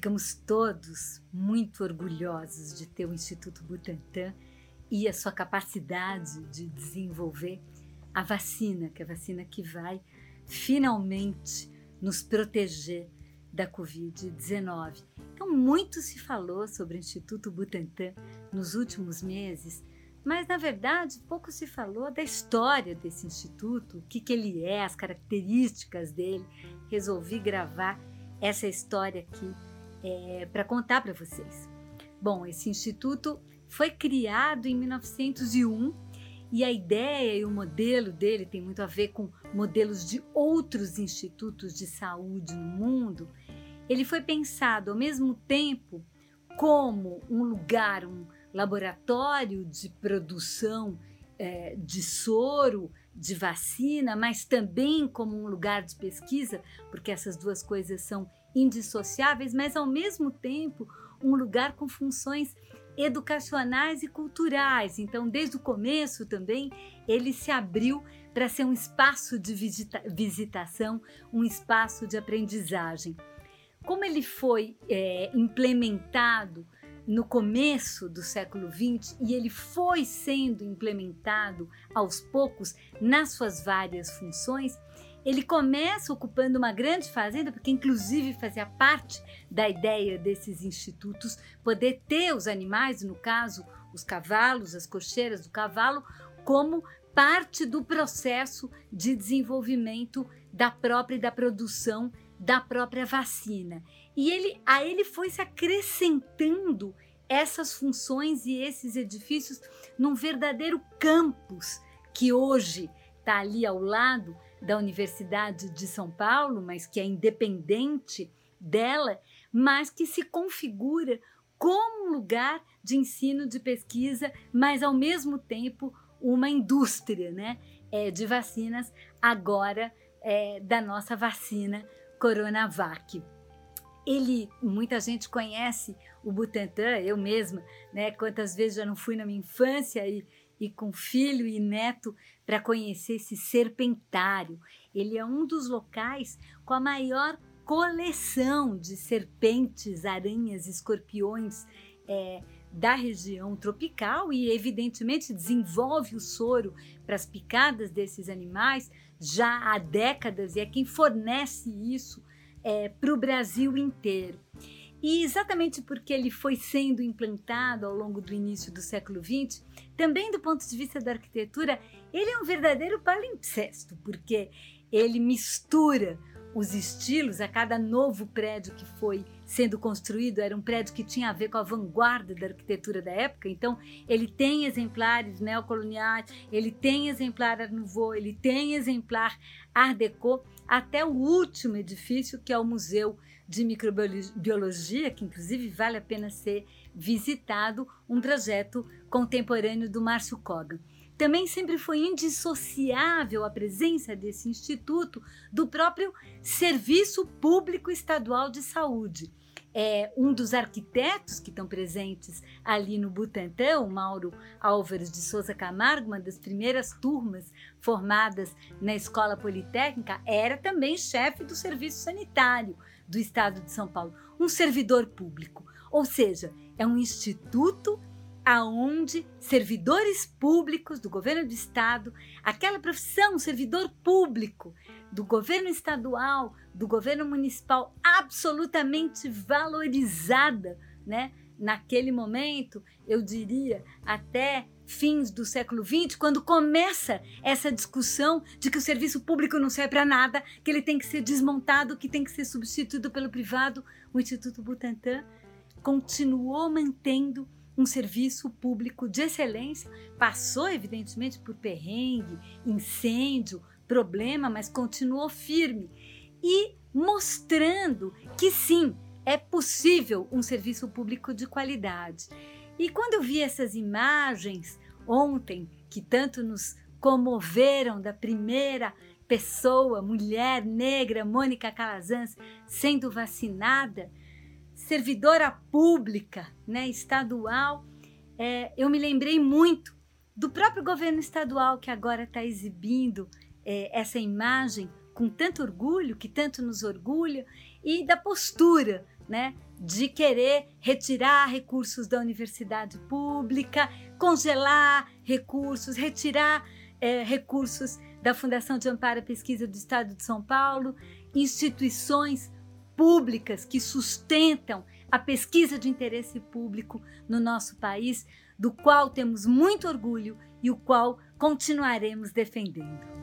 Ficamos todos muito orgulhosos de ter o Instituto Butantan e a sua capacidade de desenvolver a vacina, que é a vacina que vai finalmente nos proteger da Covid-19. Então, muito se falou sobre o Instituto Butantan nos últimos meses, mas, na verdade, pouco se falou da história desse instituto, o que ele é, as características dele. Resolvi gravar essa história aqui para contar para vocês. Bom, esse instituto foi criado em 1901 e a ideia e o modelo dele tem muito a ver com modelos de outros institutos de saúde no mundo. Ele foi pensado ao mesmo tempo como um lugar, um laboratório de produção de soro, de vacina, mas também como um lugar de pesquisa, porque essas duas coisas são indissociáveis, mas ao mesmo tempo um lugar com funções educacionais e culturais. Então, desde o começo também, ele se abriu para ser um espaço de visitação, um espaço de aprendizagem. Como ele foi implementado no começo do século XX e ele foi sendo implementado aos poucos nas suas várias funções, ele começa ocupando uma grande fazenda, porque inclusive fazia parte da ideia desses institutos poder ter os animais, no caso os cavalos, as cocheiras do cavalo, como parte do processo de desenvolvimento da própria e da produção da própria vacina. E a ele foi se acrescentando essas funções e esses edifícios num verdadeiro campus que hoje está ali ao lado da Universidade de São Paulo, mas que é independente dela, mas que se configura como um lugar de ensino, de pesquisa, mas ao mesmo tempo uma indústria, né, de vacinas, agora da nossa vacina Coronavac. Muita gente conhece o Butantan, eu mesma, né, quantas vezes já não fui na minha infância e com filho e neto para conhecer esse serpentário. Ele é um dos locais com a maior coleção de serpentes, aranhas, escorpiões da região tropical e, evidentemente, desenvolve o soro para as picadas desses animais já há décadas e é quem fornece isso para o Brasil inteiro. E exatamente porque ele foi sendo implantado ao longo do início do século XX, também do ponto de vista da arquitetura, ele é um verdadeiro palimpsesto, porque ele mistura os estilos. A cada novo prédio que foi sendo construído era um prédio que tinha a ver com a vanguarda da arquitetura da época. Então, ele tem exemplares neocoloniais, ele tem exemplar Art Nouveau, ele tem exemplar Art Deco, até o último edifício, que é o Museu de Microbiologia, que inclusive vale a pena ser visitado, um projeto contemporâneo do Márcio Kogan. Também sempre foi indissociável a presença desse instituto do próprio Serviço Público Estadual de Saúde. Um dos arquitetos que estão presentes ali no Butantan, o Mauro Álvares de Souza Camargo, uma das primeiras turmas formadas na Escola Politécnica, era também chefe do Serviço Sanitário do Estado de São Paulo, um servidor público. Ou seja, é um instituto aonde servidores públicos do governo do estado, aquela profissão, servidor público do governo estadual, do governo municipal, absolutamente valorizada, né? Naquele momento, eu diria, até fins do século XX, quando começa essa discussão de que o serviço público não serve para nada, que ele tem que ser desmontado, que tem que ser substituído pelo privado, o Instituto Butantan continuou mantendo um serviço público de excelência, passou evidentemente por perrengue, incêndio, problema, mas continuou firme e mostrando que sim, é possível um serviço público de qualidade. E quando eu vi essas imagens ontem, que tanto nos comoveram, da primeira pessoa, mulher negra, Mônica Calazans, sendo vacinada, servidora pública, né, estadual, eu me lembrei muito do próprio governo estadual, que agora está exibindo essa imagem com tanto orgulho, que tanto nos orgulha, e da postura, né, de querer retirar recursos da universidade pública, congelar recursos, retirar recursos da Fundação de Amparo à Pesquisa do Estado de São Paulo, instituições públicas que sustentam a pesquisa de interesse público no nosso país, do qual temos muito orgulho e o qual continuaremos defendendo.